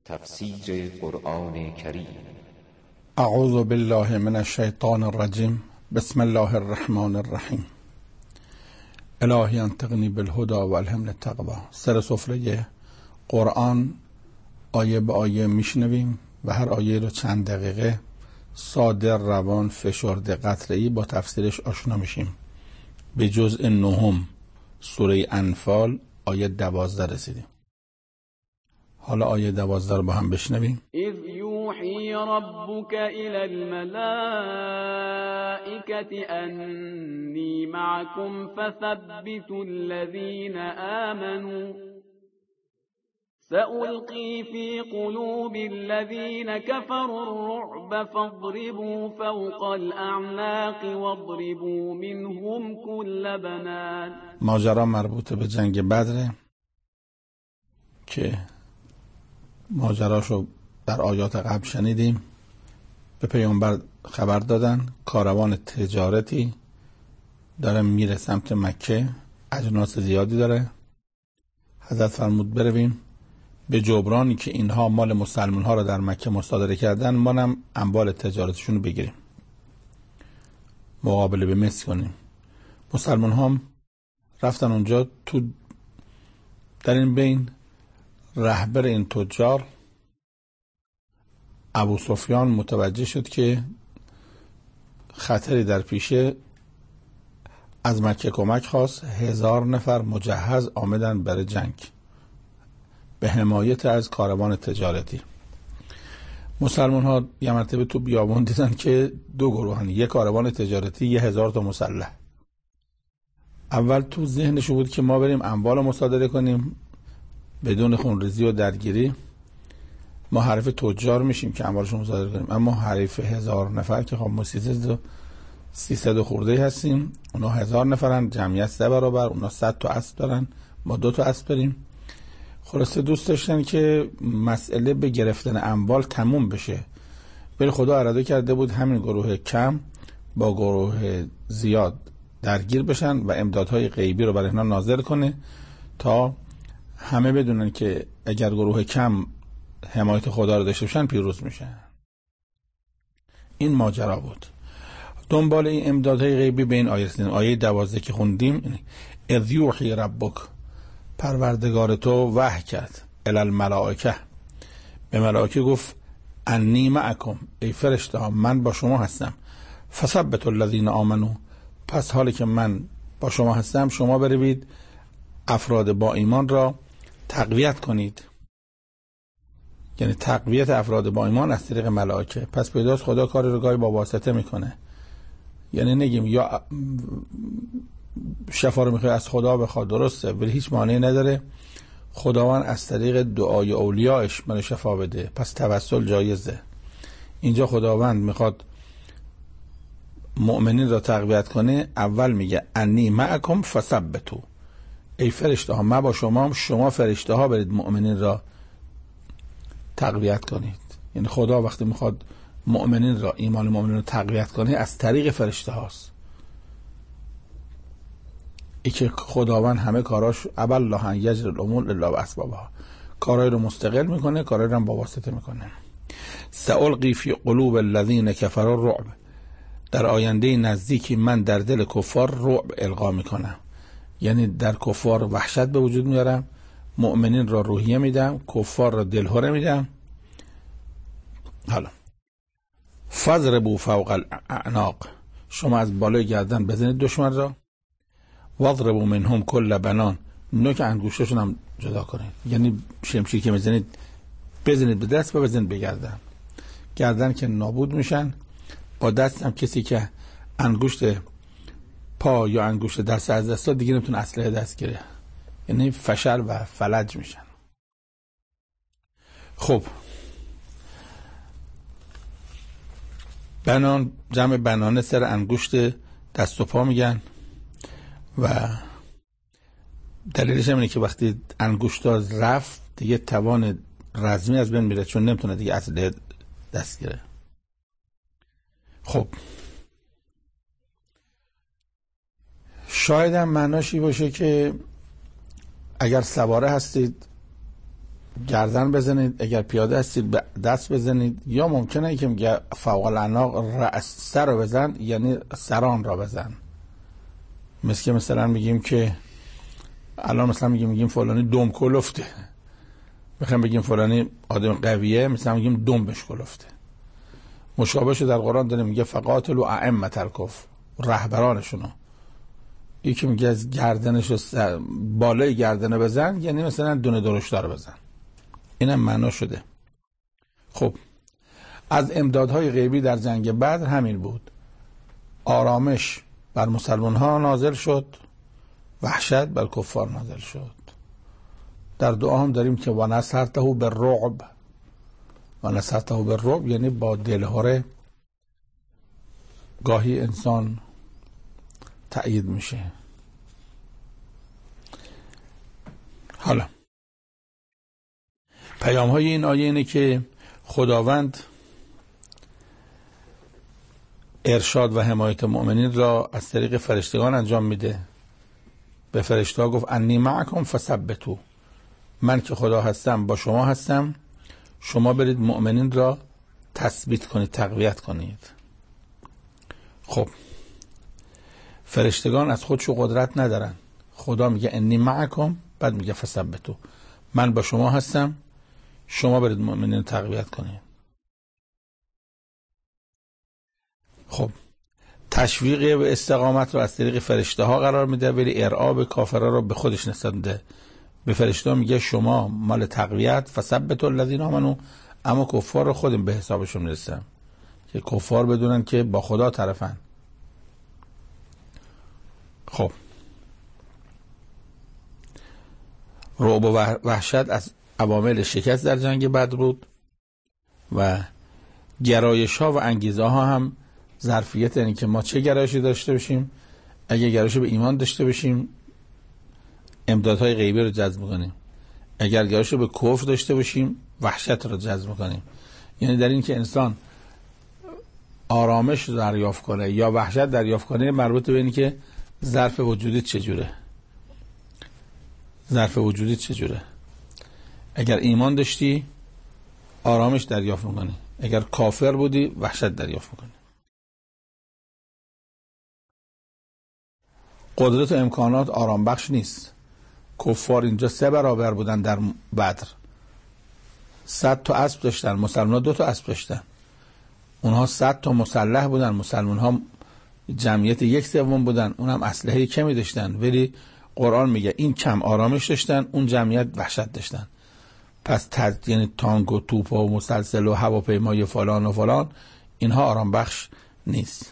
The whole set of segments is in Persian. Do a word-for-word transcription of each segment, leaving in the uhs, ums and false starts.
تفسیر قرآن کریم. اعوذ بالله من الشیطان الرجیم. بسم الله الرحمن الرحیم. الهی انطقنی بالهدى و الهمنی التقوی. سر سفره قرآن آیه به آیه میشنویم و هر آیه رو چند دقیقه ساده، روان، فشرده، قطره‌ای با تفسیرش آشنا میشیم. به جزء نهم سوره انفال آیه دوازده رسیدیم. حالا آیه دوازده رو با هم بشنویم. اذ یوحی ربک الی الملائکة انی معکم فثبتوا الذین آمنوا سألقی فی قلوب الذین کفروا الرعب فاضربوا فوق الاعناق واضربوا منهم كل بنان. ماجرا مربوط به جنگ بدر که ماجراشو در آیات قبل شنیدیم. به پیامبر خبر دادن کاروان تجارتی داره میره سمت مکه، اجناس زیادی داره. حضرت فرمود برویم به جبرانی که اینها مال مسلمان ها را در مکه مصادره کردن، ما هم اموال تجارتشون رو بگیریم، مقابله به مثل کنیم. مسلمان ها رفتن اونجا. تو در این بین رهبر این تجار ابو سفیان متوجه شد که خطری در پیشه. از مکه کمک خواست. هزار نفر مجهز آمدن برای جنگ به حمایت از کاروان تجارتی. مسلمان ها یه مرتبه تو بیابان دیدن که دو گروهن، یک کاروان تجارتی، یه هزار تا مسلح. اول تو ذهنش بود که ما بریم اموال مصادره کنیم بدون خونریزی و درگیری، ما حریف تجار میشیم که اموالشون مصادره کنیم. اما حریف هزار نفر که خب ما سیصد خورده هستیم، اونا هزار نفرن، جمعیت سه برابر، اونا صد تا اسب دارن، ما دو تا اسب داریم. خلاصه دوست داشتن که مسئله به گرفتن اموال تموم بشه. ولی خدا اراده کرده بود همین گروه کم با گروه زیاد درگیر بشن و امدادهای غیبی رو برای اینا نازل کنه تا همه بدونن که اگر گروه کم حمایت خدا رو داشته باشن پیروز میشن. این ماجرا بود. دنبال این امدادهای غیبی به این آیه رسیدیم. آیه دوازده که خوندیم، اذ یوحی ربک، پروردگار تو وحی کرد، الی الملائکه، به ملائکه گفت انی معکم، ای فرشته ها من با شما هستم. فثبتوا الذین آمنوا، پس حالی که من با شما هستم شما بروید افراد با ایمان را تقویت کنید. یعنی تقویت افراد با ایمان از طریق ملائکه. پس پیداست خدا کاری رو گاهی با واسطه میکنه. یعنی نگیم یا شفا رو میخوای از خدا بخواد، درسته، ولی هیچ مانعی نداره خداوند از طریق دعای اولیاءش من شفا بده، پس توسل جایزه. اینجا خداوند میخواد مؤمنین را تقویت کنه. اول میگه انی معکم فثبتوا، ای فرشته ها من با شما هم، شما فرشته ها برید مؤمنین را تقویت کنید. یعنی خدا وقتی میخواد مؤمنین را، ایمان مؤمنین را تقویت کنه از طریق فرشته هاست. ای که خداوند همه کاراش ابا الله ان یجری الامور الا باسبابها، کارای رو مستقل میکنه، کارای رو هم با واسطه میکنه. سألقی فی قلوب الذین کفروا الرعب، در آینده نزدیکی من در دل کفار رعب القا میکنم. یعنی در کفار وحشت به وجود میارم، مؤمنین را روحیه میدم، کفار را دلهره میدم. حالا فضربوا فوق الاعناق، شما از بالای گردن بزنید دشمن را. واضربوا منهم کل بنان، نوک انگشتشون هم جدا کنید. یعنی شمشیر که میزنید بزنید به دست و بزنید به گردن. گردن که نابود میشن. با دست هم کسی که انگشت پا یا انگشت دست از دست داد دیگه نمیتونه اسلحه دست گیره، یعنی فشل و فلج میشن. خب بنان جمع بنانه سر انگشت دست و پا میگن و دلیلش اینه که وقتی انگشت رفت دیگه توان رزمی از بین میره، چون نمیتونه دیگه اسلحه دست گیره. خب شاید هم معناشی باشه که اگر سواره هستید گردن بزنید، اگر پیاده هستید به دست بزنید، یا ممکنه که میگه فوق العناق رأس سر رو بزن، یعنی سران را بزن. مثل که مثلا میگیم که الان مثلا میگیم میگیم فلانی دم کلفته، میخوایم بگیم فلانی آدم قویه، مثلا میگیم دمش کلفته. مشابهش در قرآن داره میگه فقاتلوا ائمة الکفر، رهبرانشونو. یکی میگه از گردنش رو بالای گردنه بزن، یعنی مثلا دونه درشتار بزن. اینم معنا شده. خب از امدادهای غیبی در جنگ بدر همین بود. آرامش بر مسلمان ها نازل شد، وحشت بر کفار نازل شد. در دعا هم داریم که و نصرته بالرعب، و نصرته بالرعب یعنی با دلهره. گاهی انسان تأیید میشه. حالا پیام های این آیه اینه که خداوند ارشاد و حمایت مؤمنین را از طریق فرشتگان انجام میده. به فرشته ها گفت انی معکم فثبتوا، من که خدا هستم با شما هستم، شما برید مؤمنین را تثبیت کنید، تقویت کنید. خب فرشتگان از خودشو قدرت ندارن. خدا میگه انی معکم، بعد میگه فثبتوا، من با شما هستم، شما برید مؤمنین تقویت کنید. خب تشویق به استقامت رو از طریق فرشته ها قرار میده، ولی ارعاب کافرها رو به خودش نسبت میده. به فرشته ها میگه شما مال تقویت، فثبتوا الذین آمنوا، اما کفار رو خودم به حسابشون میرسم، که کفار بدونن که با خدا طرفن. خب رعب و وحشت از عوامل شکست در جنگ بدر بود و گرایش ها و انگیزه ها هم ظرفیت، یعنی که ما چه گرایشی داشته باشیم. اگه گرایش به ایمان داشته باشیم امدادهای غیبی رو جذب می‌کنیم، اگر گرایش به کفر داشته باشیم وحشت رو جذب می‌کنیم. یعنی در این که انسان آرامش دریافت کنه یا وحشت دریافت کنه مربوط به اینه که ظرف وجودی چجوره. ظرف وجودی چجوره؟ اگر ایمان داشتی آرامش دریافت می‌کنی، اگر کافر بودی وحشت دریافت می‌کنی. قدرت و امکانات آرام بخش نیست. کفار اینجا سه برابر بودن در بدر، صد تا اسب داشتن، مسلمان ها دو تا اسب داشتن. اونها صد تا مسلح بودن، مسلمان ها جمعیت یک سوم بودن، اونم اسلحه کمی داشتن، ولی قرآن میگه این کم آرامش داشتن، اون جمعیت وحشت داشتن. پس تز... یعنی تانک و توپ و مسلسل و هواپیمای فلان و فلان اینها آرام بخش نیست.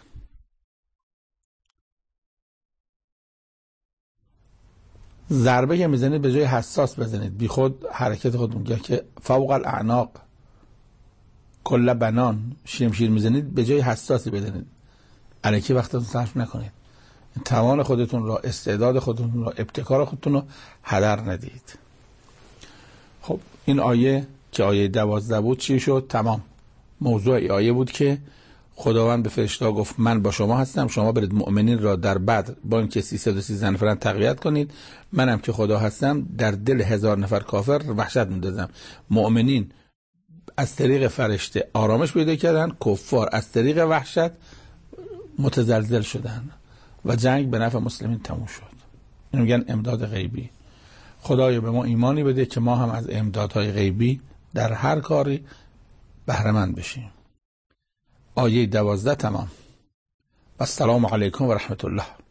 ضربه که میزنید به جای حساس بزنید، بی خود حرکت خود میگه که فوق الاعناق کل بنان، شمشیر میزنید به جای حساسی بزنید، الکی وقتتون صرف نکنید. توان خودتون را، استعداد خودتون را، ابتکار خودتون رو هدر ندید. خب این آیه که آیه دوازده بود چی شد؟ تمام. موضوع ای آیه بود که خداوند به فرشته‌ها گفت من با شما هستم، شما برید مؤمنین را در بدر با اینکه سیصد و سیزده نفرن تقویت کنید، منم که خدا هستم در دل هزار نفر کافر وحشت میندازم. مؤمنین از طریق فرشته آرامش پیدا کردن، کفار از طریق وحشت متزلزل شدن و جنگ به نفع مسلمین تموم شد. اینو میگن امداد غیبی. خدایا به ما ایمانی بده که ما هم از امدادهای غیبی در هر کاری بهره مند بشیم. آیه دوازده تمام. السلام علیکم و رحمت الله.